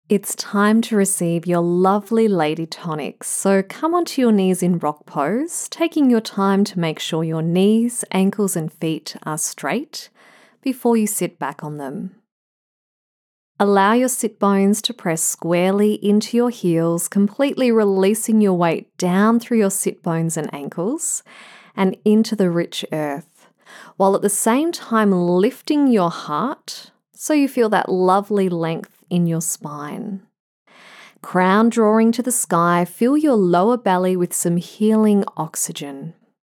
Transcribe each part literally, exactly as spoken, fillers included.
It's time to receive your lovely lady tonics. So come onto your knees in rock pose, taking your time to make sure your knees, ankles, and feet are straight before you sit back on them. Allow your sit bones to press squarely into your heels, completely releasing your weight down through your sit bones and ankles and into the rich earth, while at the same time lifting your heart so you feel that lovely length in your spine. Crown drawing to the sky, fill your lower belly with some healing oxygen.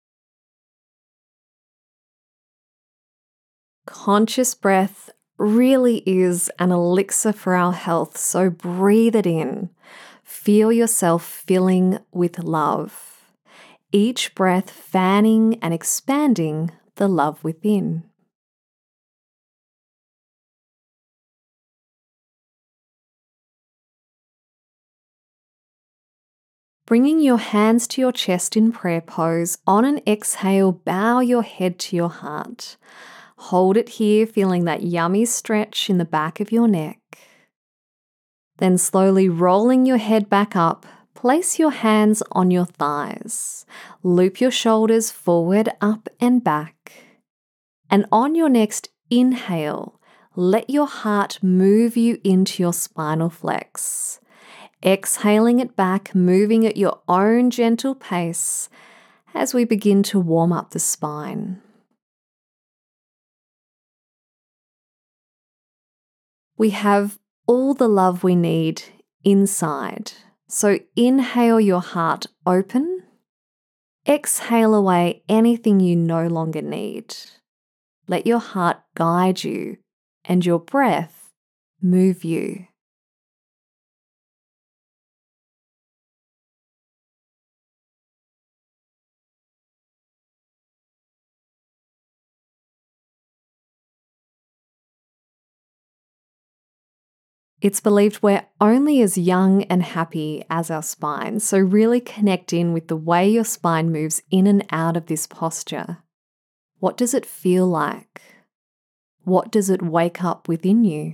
Conscious breath really is an elixir for our health, so breathe it in. Feel yourself filling with love. Each breath fanning and expanding the love within. Bringing your hands to your chest in prayer pose, on an exhale, bow your head to your heart. Hold it here, feeling that yummy stretch in the back of your neck. Then slowly rolling your head back up, place your hands on your thighs. Loop your shoulders forward, up and back. And on your next inhale, let your heart move you into your spinal flex. Exhaling it back, moving at your own gentle pace as we begin to warm up the spine. We have all the love we need inside. So inhale your heart open. Exhale away anything you no longer need. Let your heart guide you and your breath move you. It's believed we're only as young and happy as our spine, so really connect in with the way your spine moves in and out of this posture. What does it feel like? What does it wake up within you?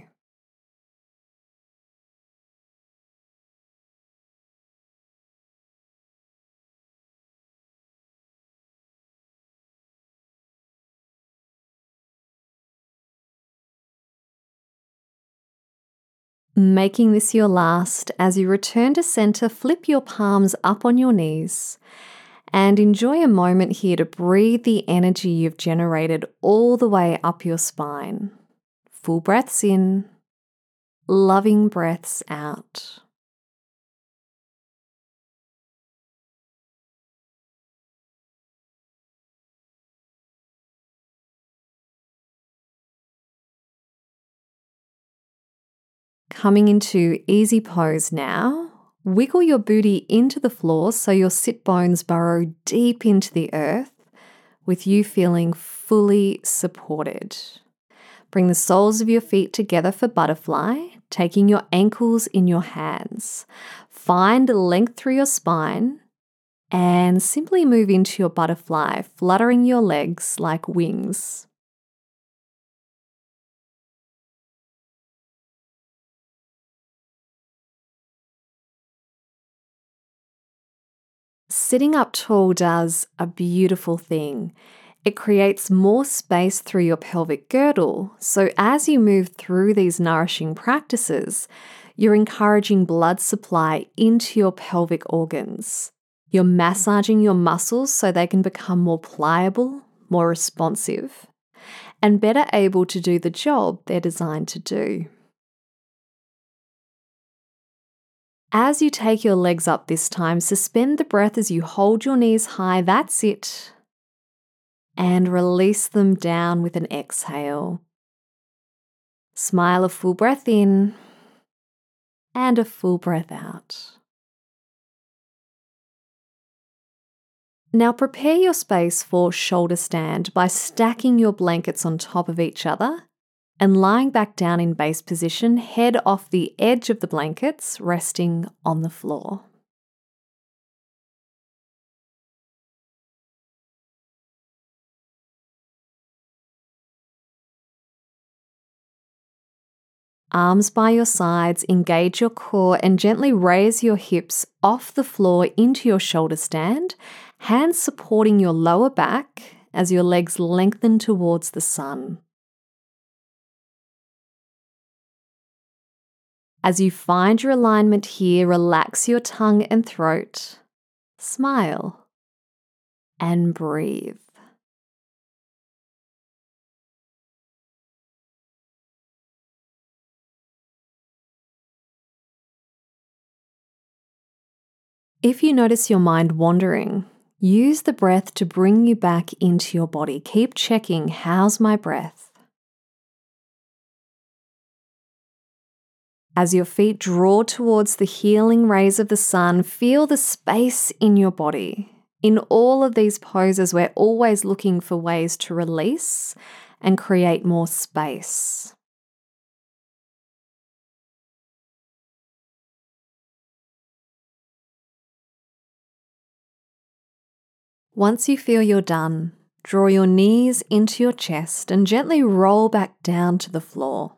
Making this your last, as you return to center, flip your palms up on your knees and enjoy a moment here to breathe the energy you've generated all the way up your spine. Full breaths in, loving breaths out. Coming into easy pose now. Wiggle your booty into the floor so your sit bones burrow deep into the earth, with you feeling fully supported. Bring the soles of your feet together for butterfly, taking your ankles in your hands. Find length through your spine and simply move into your butterfly, fluttering your legs like wings. Sitting up tall does a beautiful thing. It creates more space through your pelvic girdle, so as you move through these nourishing practices, you're encouraging blood supply into your pelvic organs. You're massaging your muscles so they can become more pliable, more responsive, and better able to do the job they're designed to do. As you take your legs up this time, suspend the breath as you hold your knees high. That's it. And release them down with an exhale. Smile a full breath in and a full breath out. Now prepare your space for shoulder stand by stacking your blankets on top of each other and lying back down in base position, head off the edge of the blankets, resting on the floor. Arms by your sides, engage your core and gently raise your hips off the floor into your shoulder stand, hands supporting your lower back as your legs lengthen towards the sun. As you find your alignment here, relax your tongue and throat, smile, and breathe. If you notice your mind wandering, use the breath to bring you back into your body. Keep checking, how's my breath? As your feet draw towards the healing rays of the sun, feel the space in your body. In all of these poses, we're always looking for ways to release and create more space. Once you feel you're done, draw your knees into your chest and gently roll back down to the floor.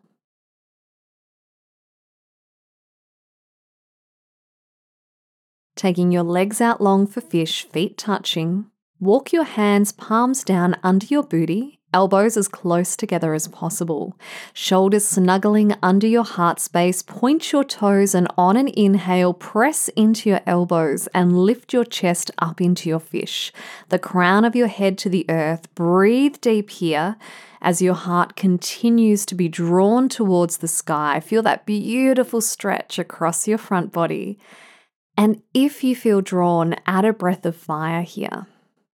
Taking your legs out long for fish, feet touching, walk your hands palms down under your booty, elbows as close together as possible, shoulders snuggling under your heart space, point your toes and on an inhale, press into your elbows and lift your chest up into your fish, the crown of your head to the earth. Breathe deep here as your heart continues to be drawn towards the sky. Feel that beautiful stretch across your front body. And if you feel drawn, add a breath of fire here.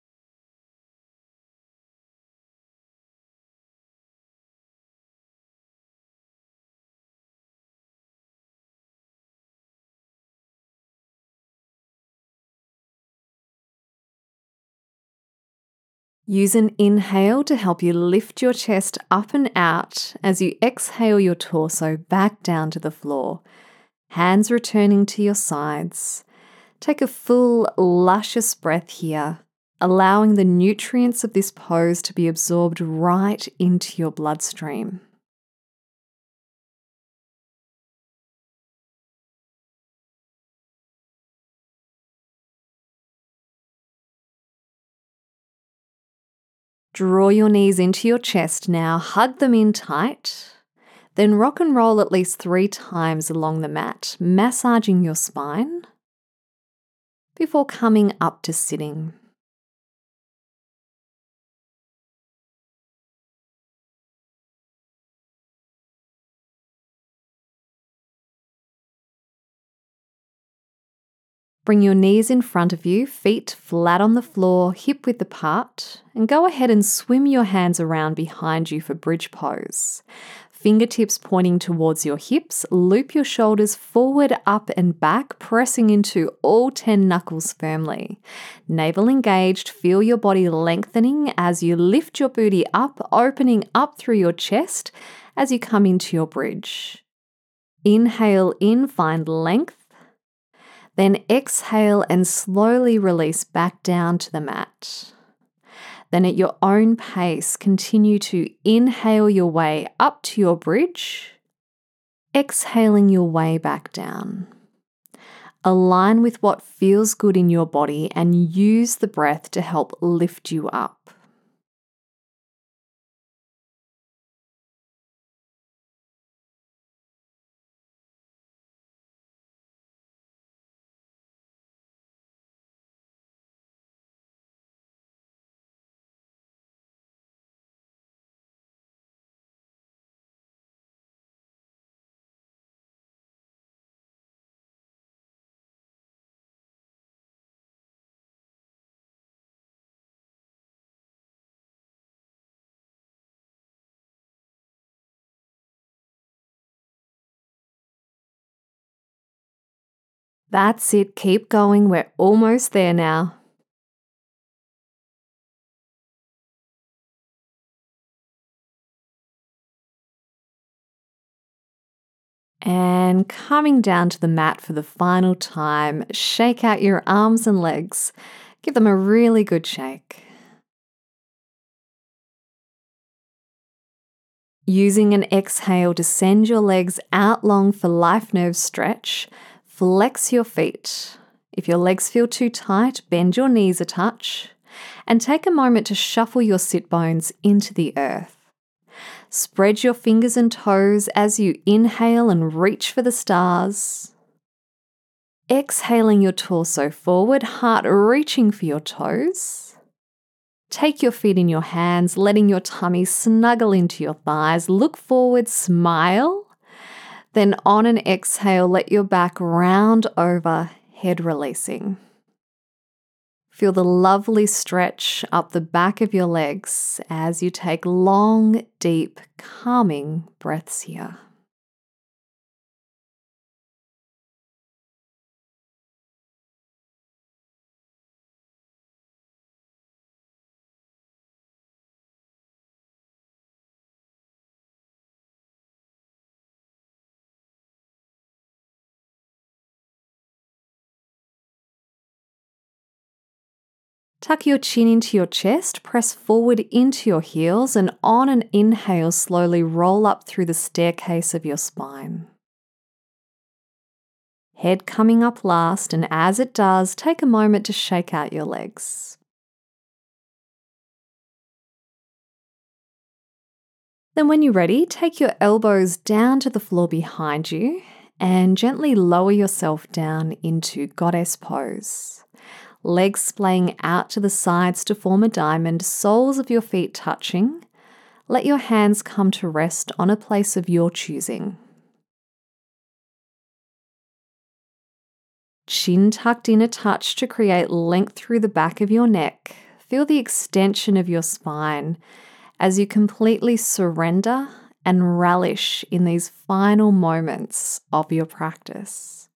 Use an inhale to help you lift your chest up and out as you exhale your torso back down to the floor. Hands returning to your sides. Take a full, luscious breath here, allowing the nutrients of this pose to be absorbed right into your bloodstream. Draw your knees into your chest now, hug them in tight, then rock and roll at least three times along the mat, massaging your spine before coming up to sitting. Bring your knees in front of you, feet flat on the floor, hip width apart, and go ahead and swim your hands around behind you for bridge pose. Fingertips pointing towards your hips, loop your shoulders forward, up and back, pressing into all ten knuckles firmly. Navel engaged, feel your body lengthening as you lift your booty up, opening up through your chest as you come into your bridge. Inhale in, find length. Then exhale and slowly release back down to the mat. Then at your own pace, continue to inhale your way up to your bridge, exhaling your way back down. Align with what feels good in your body and use the breath to help lift you up. That's it, keep going, we're almost there now. And coming down to the mat for the final time, shake out your arms and legs. Give them a really good shake. Using an exhale to send your legs out long for life nerve stretch, flex your feet. If your legs feel too tight, bend your knees a touch and take a moment to shuffle your sit bones into the earth. Spread your fingers and toes as you inhale and reach for the stars. Exhaling your torso forward, heart reaching for your toes. Take your feet in your hands, letting your tummy snuggle into your thighs. Look forward, smile. Then on an exhale, let your back round over, head releasing. Feel the lovely stretch up the back of your legs as you take long, deep, calming breaths here. Tuck your chin into your chest, press forward into your heels, and on an inhale, slowly roll up through the staircase of your spine. Head coming up last, and as it does, take a moment to shake out your legs. Then when you're ready, take your elbows down to the floor behind you and gently lower yourself down into goddess pose. Legs splaying out to the sides to form a diamond, soles of your feet touching. Let your hands come to rest on a place of your choosing. Chin tucked in a touch to create length through the back of your neck. Feel the extension of your spine as you completely surrender and relish in these final moments of your practice.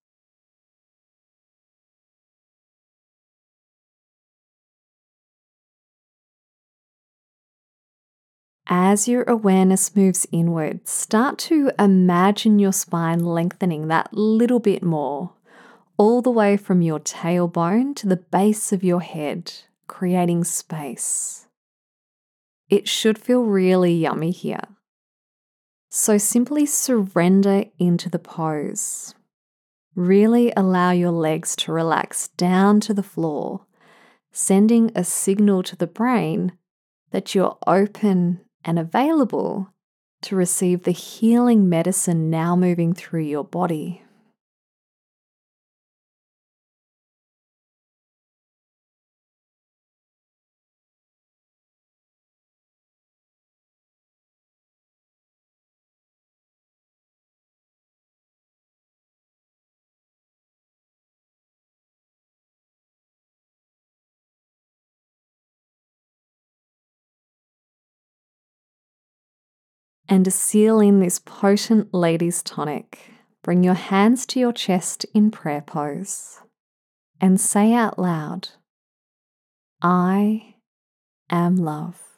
As your awareness moves inward, start to imagine your spine lengthening that little bit more, all the way from your tailbone to the base of your head, creating space. It should feel really yummy here. So simply surrender into the pose. Really allow your legs to relax down to the floor, sending a signal to the brain that you're open and available to receive the healing medicine now moving through your body. And to seal in this potent ladies' tonic, bring your hands to your chest in prayer pose and say out loud, I am love.